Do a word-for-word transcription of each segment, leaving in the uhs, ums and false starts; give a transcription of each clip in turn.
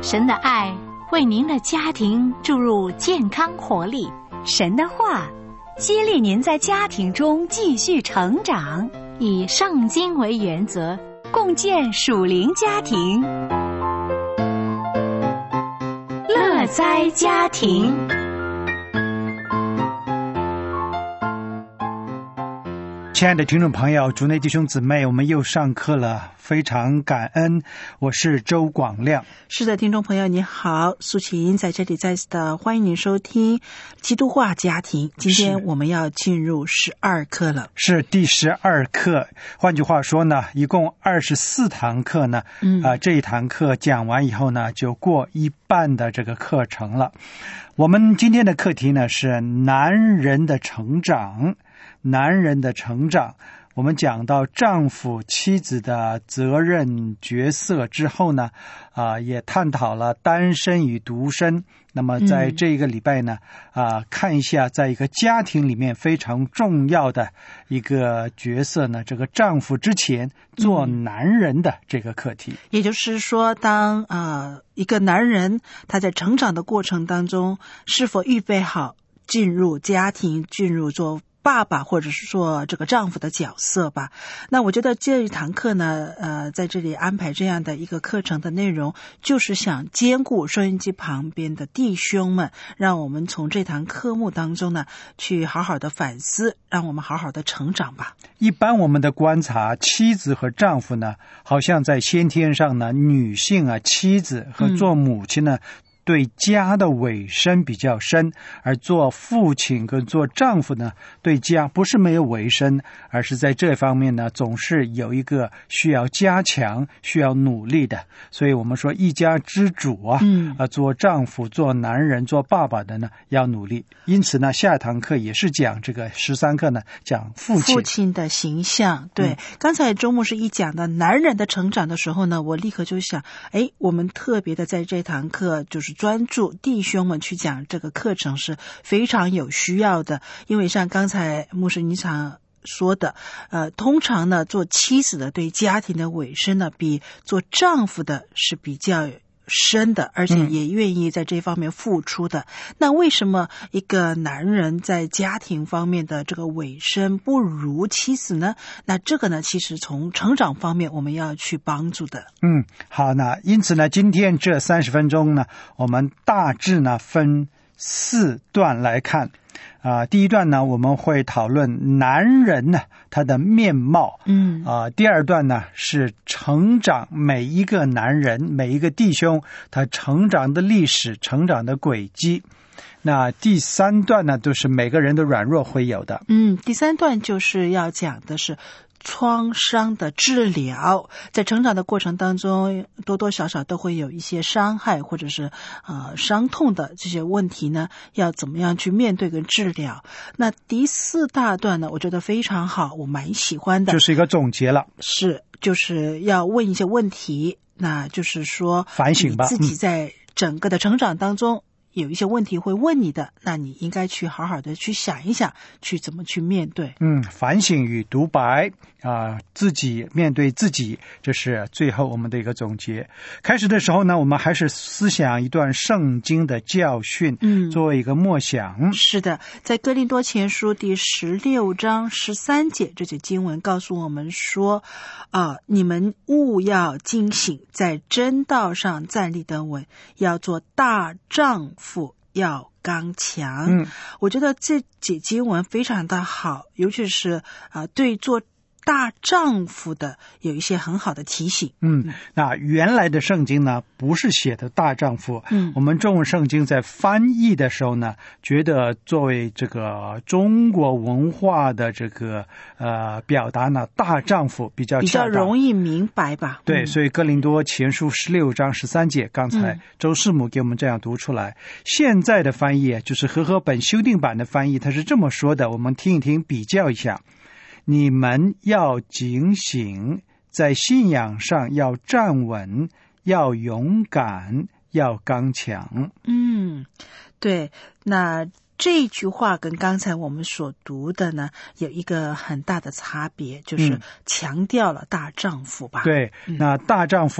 神的爱为您的家庭注入健康活力， 神的话激励您在家庭中继续成长， 以圣经为原则， 共建属灵家庭， 乐哉家庭。 亲爱的听众朋友，主内弟兄姊妹，我们又上课了，非常感恩。我是周广亮。 是的，听众朋友你好，苏琴在这里再次的欢迎您收听基督化家庭。今天我们要进入十二课了， 是第十二课。换句话说呢，一共二十四堂课呢，嗯，啊、呃，这一堂课讲完以后呢，就过一半的这个课程了。我们今天的课题呢是男人的成长。男人的成长，我们讲到丈夫妻子的责任角色之后呢，啊、呃，也探讨了单身与独身。那么在这一个礼拜呢，啊、呃，看一下在一个家庭里面非常重要的一个角色呢，这个丈夫之前做男人的这个课题。 也就是说，当啊、呃、一个男人他在成长的过程当中，是否预备好进入家庭，进入做爸爸或者是说这个丈夫的角色吧。那我觉得这一堂课呢，呃，在这里安排这样的一个课程的内容，就是想兼顾收音机旁边的弟兄们，让我们从这堂课目当中呢，去好好的反思，让我们好好的成长吧。 一般我们的观察，妻子和丈夫呢，好像在先天上呢，女性啊，妻子和做母亲呢，嗯对家的委身比较深，而做父亲跟做丈夫呢，对家不是没有委身，而是在这方面呢，总是有一个需要加强、需要努力的。所以我们说一家之主啊，嗯，啊，做丈夫、做男人、做爸爸的呢，要努力。因此呢，下堂课也是讲这个十三课呢，讲父亲父亲的形象。对，嗯、刚才周牧师一讲的男人的成长的时候呢，我立刻就想，哎，我们特别的在这堂课就是专注弟兄们去讲这个课程是非常有需要的，因为像刚才牧师你常说的，呃，通常呢，做妻子的对家庭的委身呢，比做丈夫的是比较深的，而且也愿意在这方面付出的。嗯、那为什么一个男人在家庭方面的这个委身不如妻子呢？那这个呢，其实从成长方面我们要去帮助的。 嗯，好，那因此呢，今天这三十分钟呢，我们大致呢分四段来看。啊、呃，第一段呢，我们会讨论男人呢他的面貌，嗯，啊、呃，第二段呢是成长，每一个男人每一个弟兄他成长的历史、成长的轨迹。那第三段呢，都是每个人的软弱会有的。 嗯，第三段就是要讲的是创伤的治疗，在成长的过程当中，多多少少都会有一些伤害或者是呃伤痛的这些问题呢，要怎么样去面对跟治疗。那第四大段呢，我觉得非常好，我蛮喜欢的， 就是一个总结了， 是就是要问一些问题，那就是说反省吧， 你自己在整个的成长当中。嗯有一些问题会问你的，那你应该去好好的去想一想，去怎么去面对。 嗯，反省与独白啊、呃，自己面对自己，这是最后我们的一个总结。开始的时候呢，我们还是思想一段圣经的教训，嗯，作为一个默想。 是的，在哥林多前书第十六章十三节，这节经文告诉我们说，啊、呃，你们务要警醒，在真道上站立得稳，要做大丈夫。要刚强。嗯，我觉得这节经文非常的好，尤其是啊、呃，对做大丈夫的有一些很好的提醒。 嗯，那原来的圣经呢，不是写的大丈夫。嗯，我们中文圣经在翻译的时候呢，觉得作为这个中国文化的这个呃表达呢，大丈夫比较比较容易明白吧。 对， 嗯、 所以哥林多前书十六章十三节，刚才周师母给我们这样读出来。嗯、现在的翻译就是和合本修订版的翻译，它是这么说的，我们听一听，比较一下。你们要警醒，在信仰上要站稳，要勇敢，要刚强。 嗯，对，那这句话跟刚才我们所读的呢，有一个很大的差别，就是强调了大丈夫吧。 对， 嗯、 那大丈夫他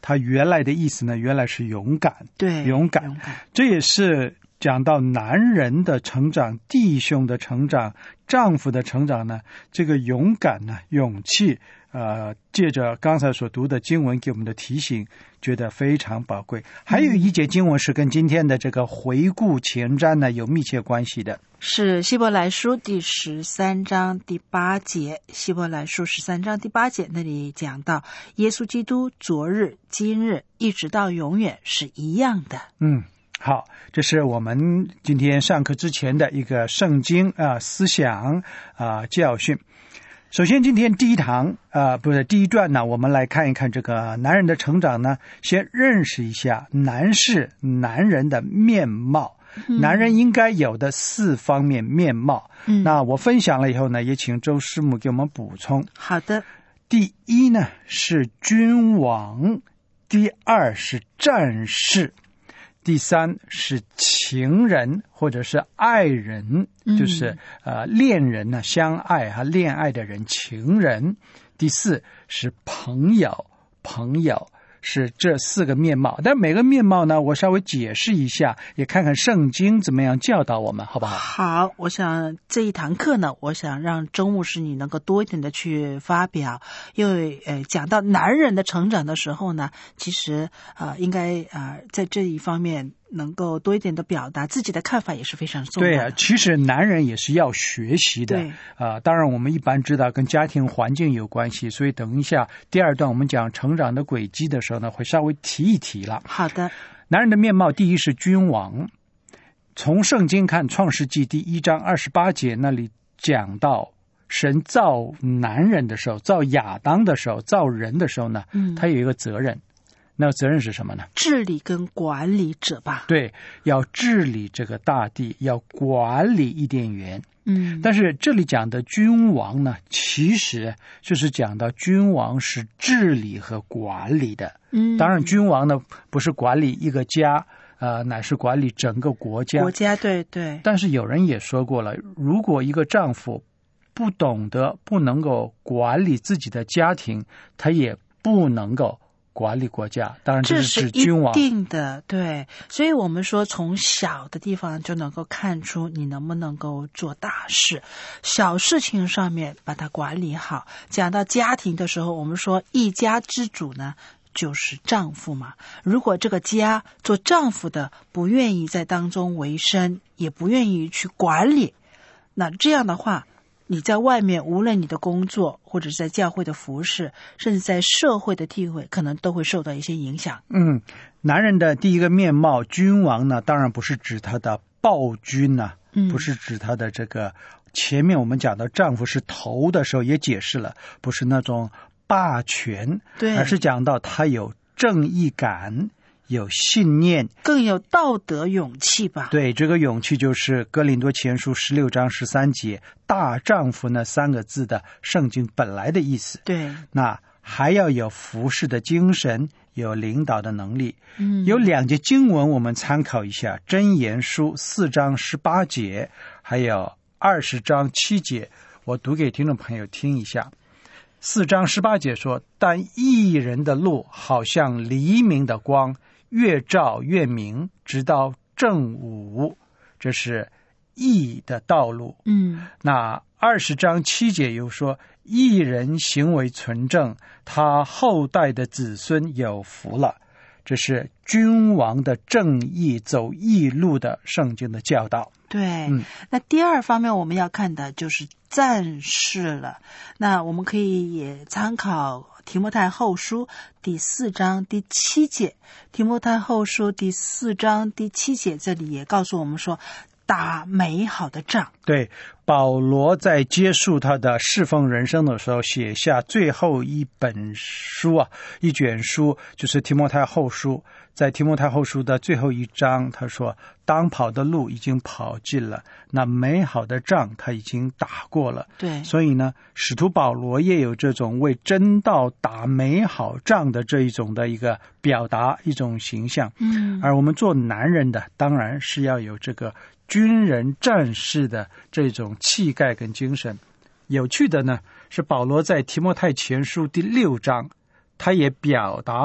它原来的意思呢，原来是勇敢， 对， 勇敢， 勇敢， 这也是讲到男人的成长、弟兄的成长、丈夫的成长呢，这个勇敢呢、勇气，呃，借着刚才所读的经文给我们的提醒，觉得非常宝贵。还有一节经文是跟今天的这个回顾前瞻呢有密切关系的， 是希伯来书第十三章第八节。希伯来书十三章第八节那里讲到，耶稣基督昨日、今日一直到永远是一样的。 嗯。好，这是我们今天上课之前的一个圣经啊、呃、思想啊、呃、教训。首先，今天第一堂啊、呃、不是第一段呢，我们来看一看这个男人的成长呢，先认识一下男士男人的面貌，嗯、男人应该有的四方面面貌。嗯，那我分享了以后呢，也请周师母给我们补充。 好的， 第一呢是君王，第二是战士。第三是情人或者是爱人，嗯、就是呃恋人呢，相爱和恋爱的人，情人。第四是朋友，朋友是这四个面貌。但每个面貌呢，我稍微解释一下，也看看圣经怎么样教导我们，好不好？ 好，我想这一堂课呢，我想让周牧师你能够多一点的去发表，因为呃讲到男人的成长的时候呢，其实呃应该呃在这一方面能够多一点的表达自己的看法也是非常重要的。 对啊，其实男人也是要学习的。对，呃，当然我们一般知道跟家庭环境有关系，所以等一下第二段我们讲成长的轨迹的时候呢，会稍微提一提了。 好的。 男人的面貌，第一是君王。从圣经看，创世纪第一章二十八节那里讲到，神造男人的时候，造亚当的时候，造人的时候呢，嗯，他有一个责任。那责任是什么呢？ 治理跟管理者吧。 对，要治理这个大地，要管理伊甸园。嗯，但是这里讲的君王呢，其实就是讲到君王是治理和管理的。嗯，当然君王呢不是管理一个家，呃，乃是管理整个国家。 国家，对对。 但是有人也说过了，如果一个丈夫不懂得、不能够管理自己的家庭，他也不能够管理国家，当然这是指君王。 这是一定的，对。所以我们说从小的地方就能够看出你能不能够做大事，小事情上面把它管理好。讲到家庭的时候，我们说一家之主呢就是丈夫嘛。如果这个家做丈夫的不愿意在当中为生，也不愿意去管理，那这样的话你在外面无论你的工作或者是在教会的服事，甚至在社会的地位，可能都会受到一些影响。 嗯，男人的第一个面貌君王呢，当然不是指他的暴君呢、啊嗯、不是指他的这个前面我们讲的丈夫是头的时候也解释了，不是那种霸权，对，而是讲到他有正义感，有信念， 更有道德勇气吧。 对，这个勇气就是哥林多前书十六章十三节大丈夫那三个字的圣经本来的意思。 对， 那还要有服侍的精神，有领导的能力。嗯，有两节经文我们参考一下，箴言书四章十八节还有二十章七节，我读给听众朋友听一下。四章十八节说，但义人的路好像黎明的光，越照越明，直到正午，这是义的道路。嗯，那二十章七节又说，义人行为纯正，他后代的子孙有福了，这是君王的正义，走义路的圣经的教导。 对、嗯、那第二方面我们要看的就是战士了。那我们可以也参考提摩太后书第四章第七节，提摩太后书第四章第七节这里也告诉我们说，打美好的仗。 对，保罗在结束他的侍奉人生的时候，写下最后一本书啊，一卷书，就是提摩太后书。在提摩太后书的最后一章，他说，当跑的路已经跑尽了，那美好的仗他已经打过了。 对， 所以呢，使徒保罗也有这种为真道打美好仗的这一种的一个表达，一种形象。嗯，而我们做男人的当然是要有这个军人战士的这种气概跟精神。有趣的呢，是保罗在提摩太前书第六章，他也表达了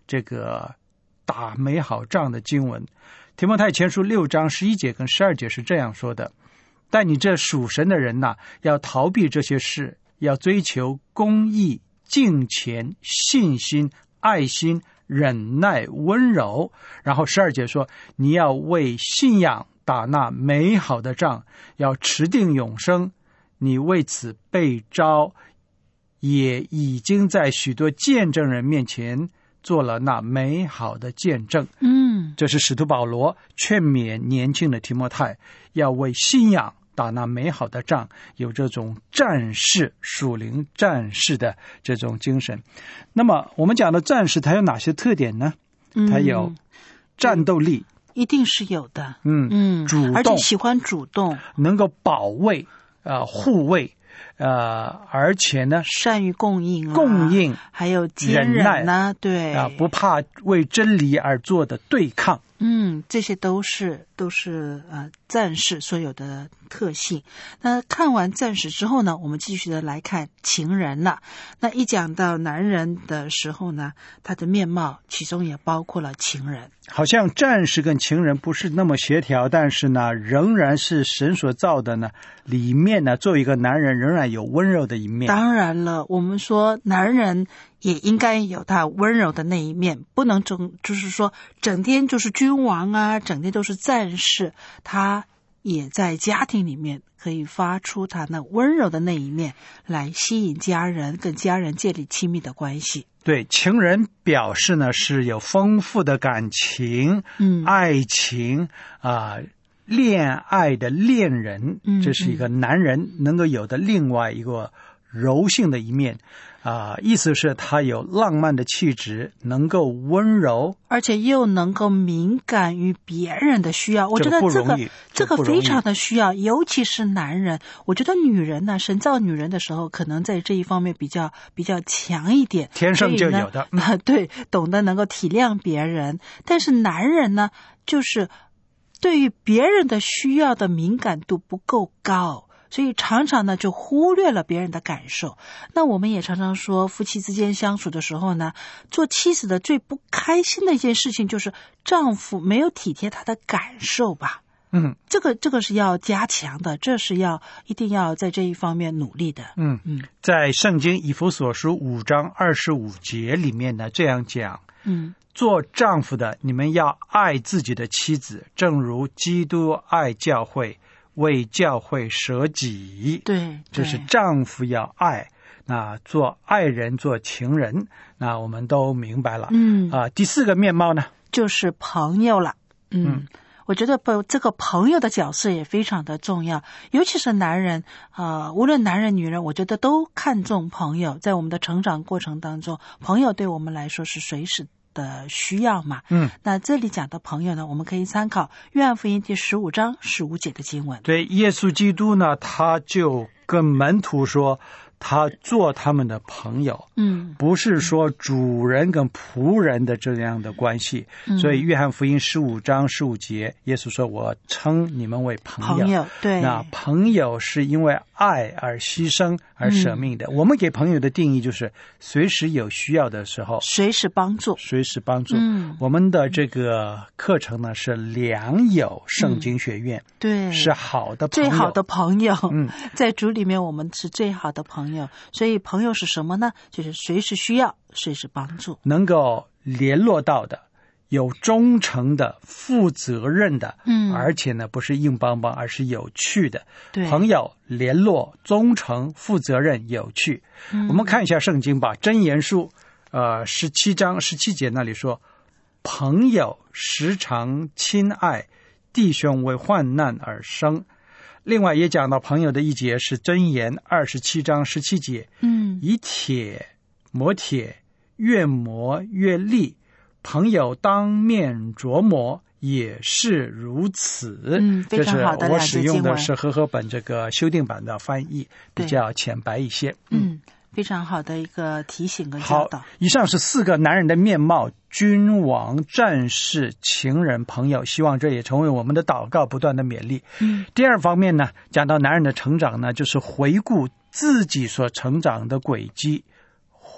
这个打美好仗的经文。提摩太前书六章十一节跟十二节是这样说的：但你这属神的人呐，要逃避这些事，要追求公义、敬虔、信心、爱心、忍耐、温柔。然后十二节说，你要为信仰打那美好的仗，要持定永生。你为此被召，也已经在许多见证人面前做了那美好的见证。 嗯， 这是使徒保罗劝勉年轻的提摩太，要为信仰打那美好的仗，有这种战士、属灵战士的这种精神。那么我们讲的战士，它有哪些特点呢？它有战斗力， 一定是有的。 嗯嗯， 主动， 而且喜欢主动， 能够保卫、呃护卫。呃，而且呢， 善于供应啊， 供应， 还有坚忍呐，对啊、呃，不怕为真理而做的对抗， 嗯，这些都是都是呃战士所有的特性。那看完战士之后呢，我们继续的来看情人了。那一讲到男人的时候呢，他的面貌其中也包括了情人。 好像战士跟情人不是那么协调，但是呢，仍然是神所造的呢。里面呢，作为一个男人，仍然有温柔的一面。 当然了，我们说男人也应该有他温柔的那一面，不能整就是说整天就是君王啊，整天都是战士，他也在家庭里面可以发出他那温柔的那一面，来吸引家人，跟家人建立亲密的关系。 对，情人表示呢是有丰富的感情， 嗯， 爱情啊、呃，恋爱的恋人， 嗯， 这是一个男人能够有的另外一个柔性的一面。啊、呃，意思是他有浪漫的气质，能够温柔， 而且又能够敏感于别人的需要。我觉得这个这个非常的需要，尤其是男人。我觉得女人呢，神造女人的时候，可能在这一方面比较比较强一点， 天生就有的。 啊，对，懂得能够体谅别人。但是男人呢，就是对于别人的需要的敏感度不够高。所以常常呢就忽略了别人的感受。那我们也常常说，夫妻之间相处的时候呢，做妻子的最不开心的一件事情就是丈夫没有体贴她的感受吧。 嗯， 这个这个是要加强的，这是要一定要在这一方面努力的。 嗯嗯，在圣经以弗所书五章二十五节里面呢这样讲， 嗯， 做丈夫的，你们要爱自己的妻子，正如基督爱教会，为教会舍己。 对， 这是丈夫要爱，那做爱人做情人，那我们都明白了。 嗯啊、呃，第四个面貌呢， 就是朋友了。嗯。嗯，我觉得不，这个朋友的角色也非常的重要，尤其是男人啊、呃，无论男人女人，我觉得都看重朋友。在我们的成长过程当中，朋友对我们来说是随时的需要嘛。 嗯， 那这里讲的朋友呢，我们可以参考约翰福音第十五章十五节的经文。 对，耶稣基督呢，他就跟门徒说，他做他们的朋友， 嗯， 不是说主人跟仆人的这样的关系。 嗯、 所以约翰福音十五章十五节，耶稣说，我称你们为朋友。 朋友，对， 那朋友是因为爱而牺牲而舍命的、嗯、我们给朋友的定义就是随时有需要的时候随时帮助， 随时帮助。 嗯， 我们的这个课程呢是良友圣经学院、嗯、 对， 是好的朋友， 最好的朋友。 嗯， 在主里面我们是最好的朋友。所以朋友是什么呢？就是随时需要随时帮助， 能够联络到的，有忠诚的，负责任的， 嗯， 而且呢不是硬邦邦，而是有趣的。 对， 朋友联络忠诚负责任有趣、嗯、我们看一下圣经吧，箴言书呃十七章十七节那里说，朋友时常亲爱，弟兄为患难而生。另外也讲到朋友的一节是箴言二十七章十七节， 嗯， 以铁磨铁，越磨越利，朋友当面琢磨，也是如此。 嗯，非常好的这是我使用的是和合本这个修订版的翻译，比较浅白一些。 嗯，非常好的一个提醒跟教导。 好，以上是四个男人的面貌：君王、战士、情人、朋友。希望这也成为我们的祷告，不断的勉励。 嗯， 第二方面呢，讲到男人的成长呢，就是回顾自己所成长的轨迹，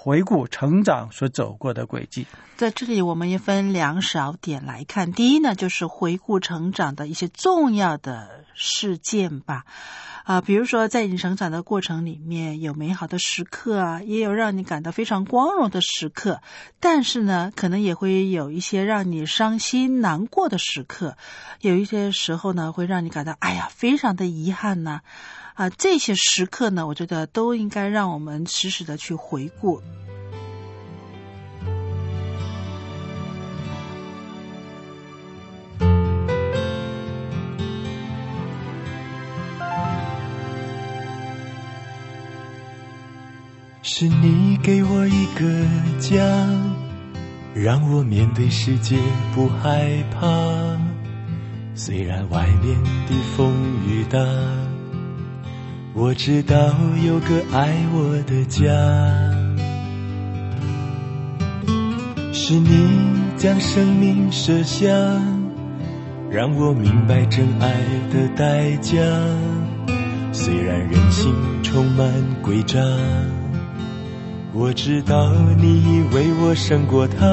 回顾成长所走过的轨迹。 在这里我们也分两小点来看，第一呢，就是回顾成长的一些重要的事件吧。啊，比如说在你成长的过程里面，有美好的时刻啊，也有让你感到非常光荣的时刻，但是呢，可能也会有一些让你伤心难过的时刻，有一些时候呢，会让你感到哎呀，非常的遗憾呐。啊，这些时刻呢，我觉得都应该让我们时时的去回顾。 是你给我一个家，让我面对世界不害怕，虽然外面的风雨大，我知道有个爱我的家。是你将生命舍下，让我明白真爱的代价，虽然人性充满诡诈，我知道你为我胜过他。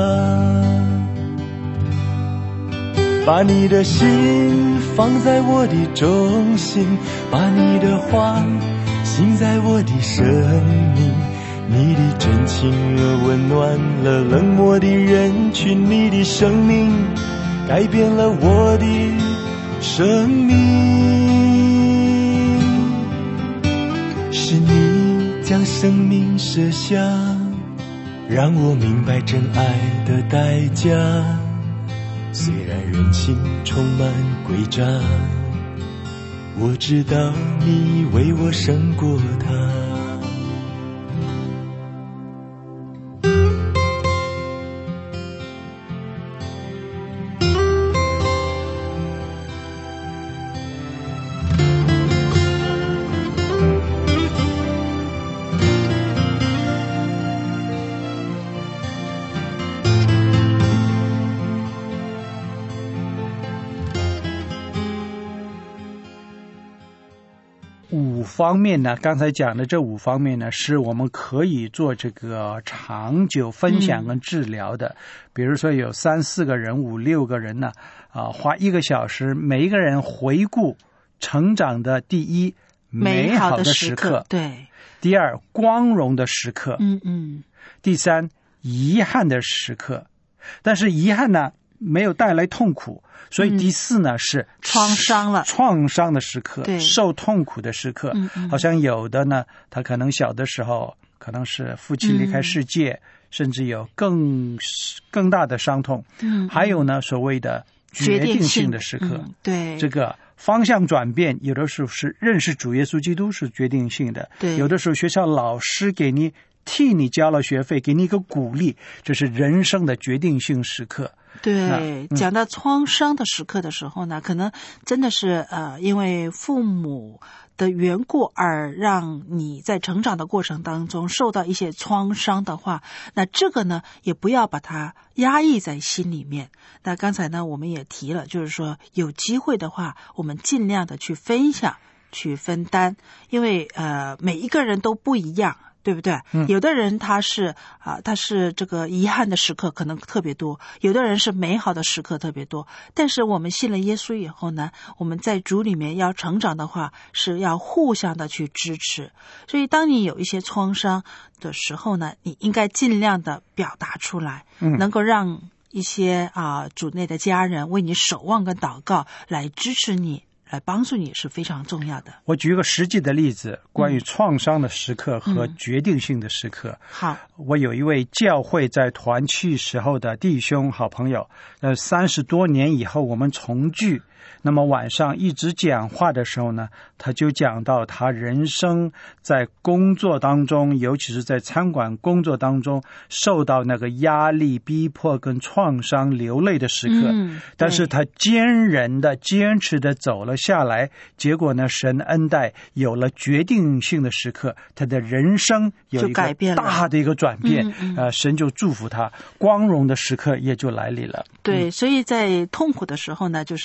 把你的心放在我的中心，把你的话信在我的生命，你的真情温暖了冷漠的人群，你的生命改变了我的生命。是你将生命舍下，让我明白真爱的代价，虽然人性充满诡诈，我知道你为我胜过他。 五方面呢，刚才讲的这五方面呢，是我们可以做这个长久分享跟治疗的。嗯、比如说有三四个人、五六个人呢，啊，花一个小时，每一个人回顾成长的第一美好的时刻， 时刻对； 第二光荣的时刻， 嗯嗯； 第三遗憾的时刻，但是遗憾呢没有带来痛苦。所以第四呢、嗯、是创伤了， 创伤的时刻， 对， 受痛苦的时刻。 嗯嗯， 好像有的呢，他可能小的时候可能是父亲离开世界，嗯、甚至有更更大的伤痛。 嗯， 还有呢，所谓的决定性的时刻， 嗯、对， 这个方向转变，有的时候是认识主耶稣基督是决定性的， 对， 有的时候学校老师给你替你交了学费，给你一个鼓励，这是人生的决定性时刻。 对，嗯、讲到创伤的时刻的时候呢，可能真的是呃，因为父母的缘故而让你在成长的过程当中受到一些创伤的话，那这个呢也不要把它压抑在心里面。那刚才呢我们也提了，就是说有机会的话，我们尽量的去分享、去分担，因为呃每一个人都不一样。对不对？ 嗯、 有的人他是啊，他是这个遗憾的时刻可能特别多，有的人是美好的时刻特别多。但是我们信了耶稣以后呢，我们在主里面要成长的话，是要互相的去支持。所以当你有一些创伤的时候呢，你应该尽量的表达出来， 嗯、 能够让一些啊主内的家人为你守望跟祷告，来支持你。来帮助你是非常重要的。 我举一个实际的例子，关于创伤的时刻和决定性的时刻。 嗯、好， 我有一位教会在团契时候的弟兄好朋友，呃，三十多年以后我们重聚，那么晚上一直讲话的时候呢，他就讲到他人生在工作当中，尤其是在餐馆工作当中，受到那个压力、逼迫跟创伤、流泪的时刻。 嗯、 但是他坚韧的、坚持的走了下来，结果呢，神恩待，有了决定性的时刻，他的人生有一个大的一个转变。 嗯嗯、 呃，神就祝福他，光荣的时刻也就来临了。 对， 嗯、 所以在痛苦的时候呢，就是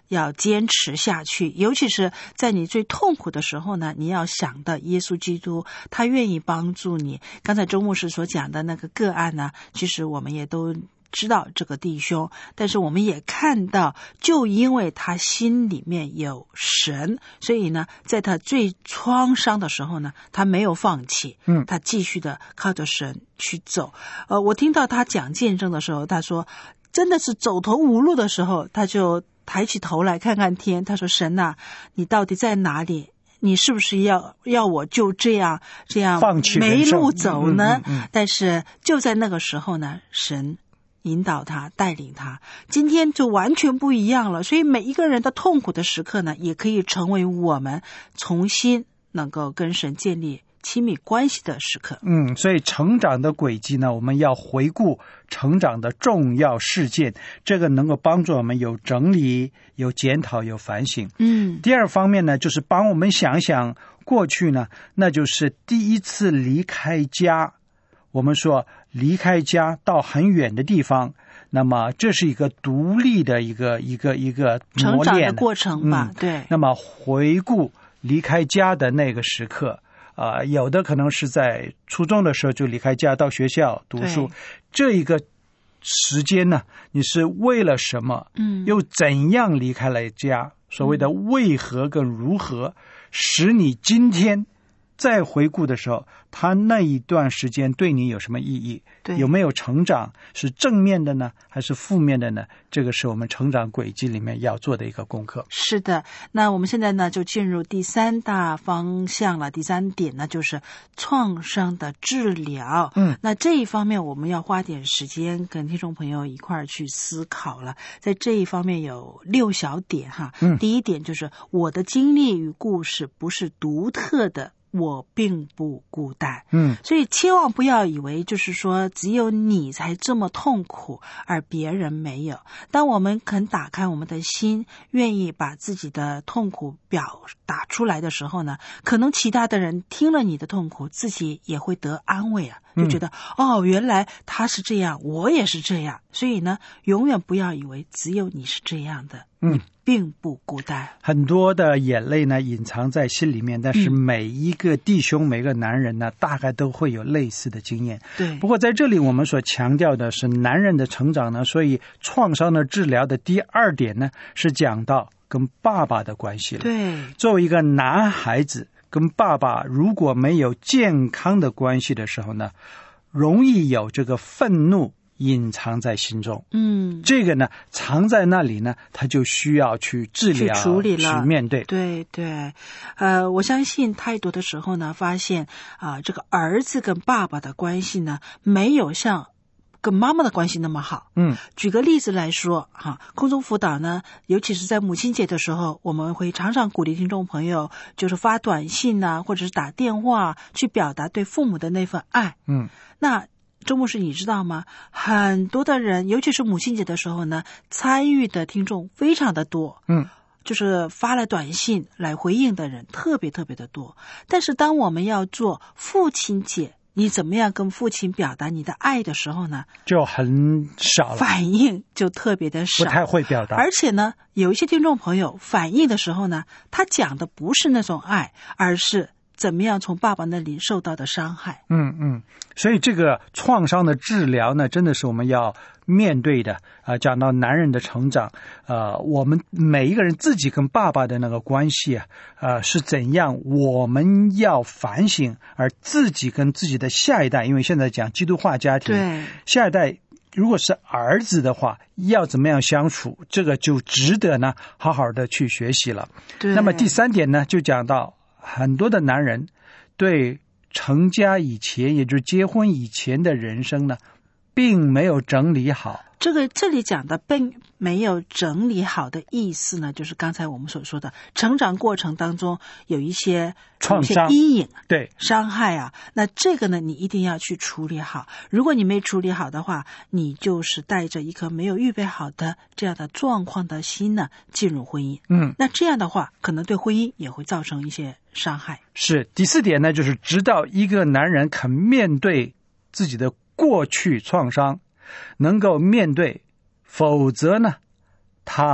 要坚持下去，尤其是在你最痛苦的时候呢，你要想到耶稣基督，他愿意帮助你。刚才周牧师所讲的那个个案呢，其实我们也都知道这个弟兄，但是我们也看到，就因为他心里面有神，所以呢，在他最创伤的时候呢，他没有放弃， 嗯， 他继续的靠着神去走。呃，我听到他讲见证的时候，他说，真的是走投无路的时候，他就抬起头来看看天，他说：“神啊，你到底在哪里？你是不是要要我就这样这样放弃没路走呢？” 嗯嗯嗯嗯、 但是就在那个时候呢，神引导他，带领他，今天就完全不一样了。所以每一个人的痛苦的时刻呢，也可以成为我们重新能够跟神建立亲密关系的时刻。 嗯，所以成长的轨迹呢，我们要回顾成长的重要事件，这个能够帮助我们有整理、有检讨、有反省。 嗯， 第二方面呢，就是帮我们想想过去呢，那就是第一次离开家。我们说离开家到很远的地方，那么这是一个独立的一个一个一个磨练成长的过程吧。 嗯、 对。 那么回顾离开家的那个时刻。啊、呃，有的可能是在初中的时候就离开家到学校读书，这一个时间呢，你是为了什么？嗯，又怎样离开了家？所谓的为何跟如何，使你今天再回顾的时候，他那一段时间对你有什么意义？对，有没有成长？是正面的呢，还是负面的呢？这个是我们成长轨迹里面要做的一个功课。 是的，那我们现在呢就进入第三大方向了。第三点呢就是创伤的治疗。嗯，那这一方面我们要花点时间跟听众朋友一块儿去思考了。在这一方面有六小点哈。嗯，第一点就是我的经历与故事不是独特的。我并不孤单，嗯，所以千万不要以为就是说只有你才这么痛苦，而别人没有。当我们肯打开我们的心，愿意把自己的痛苦表达出来的时候呢，可能其他的人听了你的痛苦，自己也会得安慰啊，就觉得、嗯、哦，原来他是这样，我也是这样。所以呢，永远不要以为只有你是这样的，嗯。并不孤单， 很多的眼泪呢隐藏在心里面，但是每一个弟兄、嗯、每个男人呢，大概都会有类似的经验。对，不过在这里我们所强调的是男人的成长呢，所以创伤的治疗的第二点呢，是讲到跟爸爸的关系了。对，作为一个男孩子跟爸爸如果没有健康的关系的时候呢，容易有这个愤怒隐藏在心中，嗯，这个呢藏在那里呢，他就需要去治疗、 去处理了、 去面对。 对对，呃，我相信太多的时候呢，发现啊、呃，这个儿子跟爸爸的关系呢，没有像跟妈妈的关系那么好。嗯，举个例子来说，哈，空中辅导呢，尤其是在母亲节的时候，我们会常常鼓励听众朋友，就是发短信啊，或者是打电话去表达对父母的那份爱。嗯，那。周牧师，你知道吗？很多的人，尤其是母亲节的时候呢，参与的听众非常的多，嗯，就是发了短信来回应的人特别特别的多。但是当我们要做父亲节，你怎么样跟父亲表达你的爱的时候呢， 就很少了， 反应就特别的少， 不太会表达。 而且呢，有一些听众朋友反应的时候呢，他讲的不是那种爱，而是怎么样从爸爸那里受到的伤害。 嗯嗯，所以这个创伤的治疗呢，真的是我们要面对的啊、呃。讲到男人的成长，呃，我们每一个人自己跟爸爸的那个关系啊，呃，是怎样？我们要反省，而自己跟自己的下一代，因为现在讲基督化家庭，对下一代。如果是儿子的话，要怎么样相处，这个就值得呢好好的去学习了。对。那么第三点呢，就讲到很多的男人对成家以前，也就是结婚以前的人生呢，并没有整理好。 这个这里讲的并没有整理好的意思呢，就是刚才我们所说的成长过程当中有一些创伤、 阴影、 对伤害啊，那这个呢，你一定要去处理好。如果你没处理好的话，你就是带着一颗没有预备好的这样的状况的心呢，进入婚姻。嗯，那这样的话，可能对婚姻也会造成一些伤害。 是第四点呢，就是直到一个男人肯面对自己的过去创伤。能够面对，否则呢，他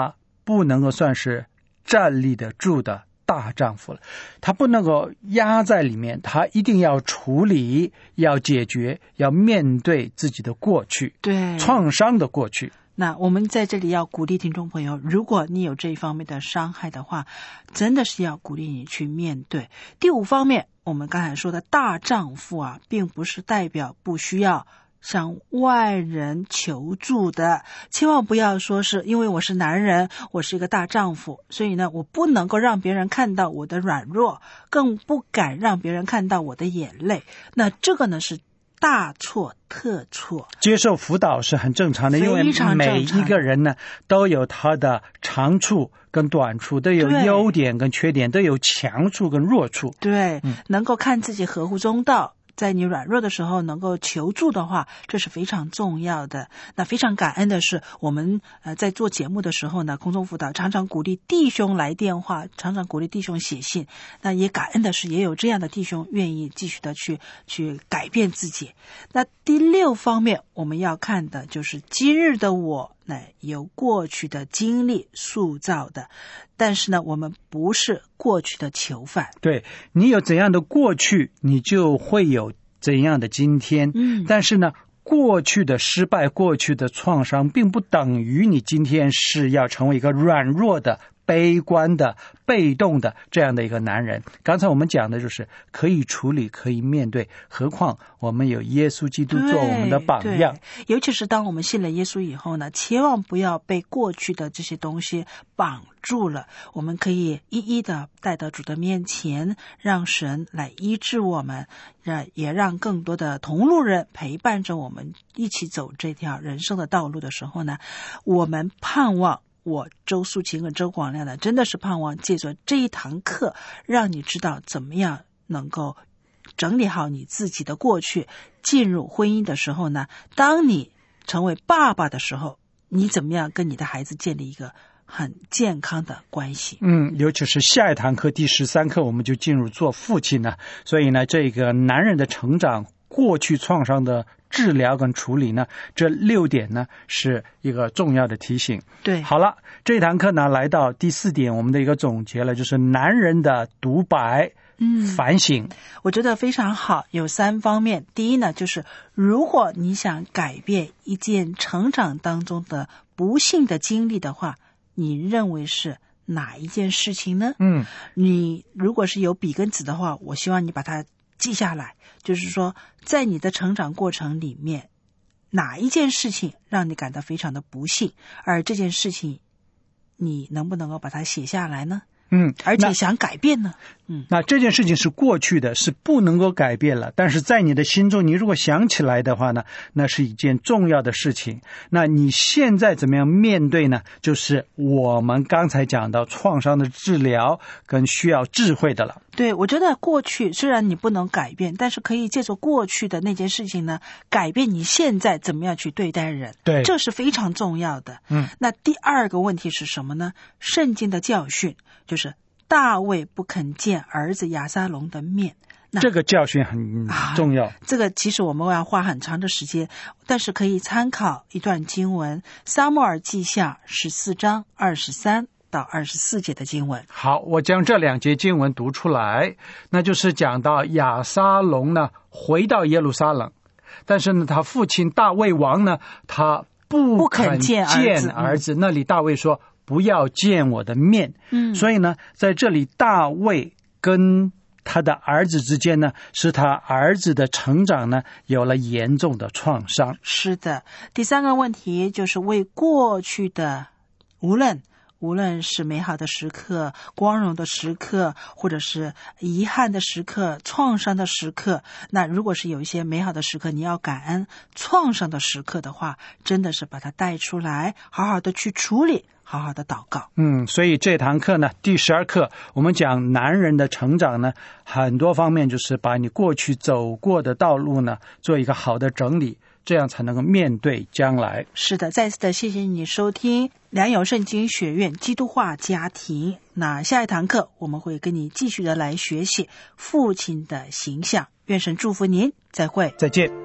不能够算是站立得住的大丈夫了，他不能够压在里面，他一定要处理，要解决，要面对自己的过去， 对， 创伤的过去。 那我们在这里要鼓励听众朋友，如果你有这一方面的伤害的话，真的是要鼓励你去面对。第五方面，我们刚才说的大丈夫啊，并不是代表不需要向外人求助的，千万不要说是因为我是男人，我是一个大丈夫，所以呢，我不能够让别人看到我的软弱，更不敢让别人看到我的眼泪。那这个呢是大错特错。 接受辅导是很正常的，因为每一个人呢都有他的长处跟短处，都有优点跟缺点，都有强处跟弱处。 对， 嗯、 能够看自己合乎中道，在你软弱的时候能够求助的话，这是非常重要的。那非常感恩的是，我们呃在做节目的时候呢，空中辅导常常鼓励弟兄来电话，常常鼓励弟兄写信。那也感恩的是，也有这样的弟兄愿意继续的去去改变自己。那第六方面我们要看的就是今日的我，那由过去的经历塑造的，但是呢，我们不是过去的囚犯。 对，你有怎样的过去，你就会有怎样的今天。 嗯， 但是呢，过去的失败，过去的创伤，并不等于你今天是要成为一个软弱的、悲观的、被动的这样的一个男人。刚才我们讲的就是可以处理，可以面对，何况我们有耶稣基督做我们的榜样。 尤其是当我们信了耶稣以后呢，千万不要被过去的这些东西绑住了，我们可以一一的带到主的面前，让神来医治我们，也让更多的同路人陪伴着我们一起走这条人生的道路的时候呢，我们盼望，我周素琴和周广亮呢，真的是盼望借着这一堂课，让你知道怎么样能够整理好你自己的过去，进入婚姻的时候呢，当你成为爸爸的时候，你怎么样跟你的孩子建立一个很健康的关系。 嗯，尤其是下一堂课第十三课，我们就进入做父亲了。所以呢，这个男人的成长，过去创伤的治疗跟处理呢，这六点呢是一个重要的提醒。 对， 好了，这堂课呢来到第四点，我们的一个总结了，就是男人的独白。嗯，反省， 我觉得非常好，有三方面。第一呢，就是如果你想改变一件成长当中的不幸的经历的话，你认为是哪一件事情呢？嗯，你如果是有笔跟纸的话，我希望你把它记下来，就是说在你的成长过程里面，哪一件事情让你感到非常的不幸，而这件事情你能不能够把它写下来呢？嗯，而且想改变呢？嗯， 那这件事情是过去的，是不能够改变了。但是在你的心中，你如果想起来的话呢，那是一件重要的事情。那你现在怎么样面对呢？就是我们刚才讲到创伤的治疗跟需要智慧的了。 对，我觉得过去虽然你不能改变，但是可以借助过去的那件事情呢，改变你现在怎么样去对待人。 对， 这是非常重要的。 嗯， 那第二个问题是什么呢？圣经的教训就是大卫不肯见儿子亚撒龙的面。 这个教训很重要、啊、 这个其实我们要花很长的时间，但是可以参考一段经文，撒母耳记下十四章二十三到二十四节的经文。 好，我将这两节经文读出来，那就是讲到亚撒龙呢回到耶路撒冷，但是呢他父亲大卫王呢他不肯见儿子，儿子那里大卫说不要见我的面。嗯，所以呢在这里大卫跟他的儿子之间呢，是他儿子的成长呢有了严重的创伤。 是的，第三个问题就是为过去的无论无论是美好的时刻、光荣的时刻，或者是遗憾的时刻、创伤的时刻，那如果是有一些美好的时刻你要感恩，创伤的时刻的话，真的是把它带出来，好好的去处理，好好的祷告。 嗯，所以这堂课呢，第十二课，我们讲男人的成长呢，很多方面就是把你过去走过的道路呢，做一个好的整理，这样才能够面对将来。 是的，再次的谢谢你收听良友圣经学院基督化家庭。那下一堂课我们会跟你继续的来学习父亲的形象。愿神祝福您，再会， 再见。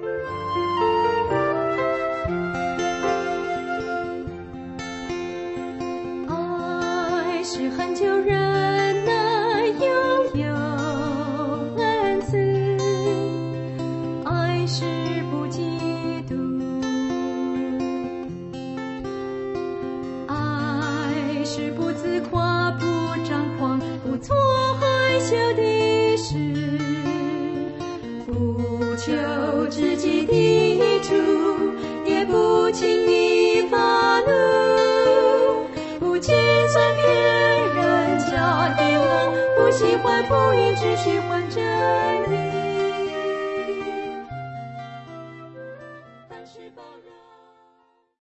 求人能拥有恩慈，爱是不嫉妒，爱是不自夸，不张狂，不做害羞的事，不求自己的处，也不轻易发怒，不计算别人家的恶，不喜欢不义，只喜欢真理。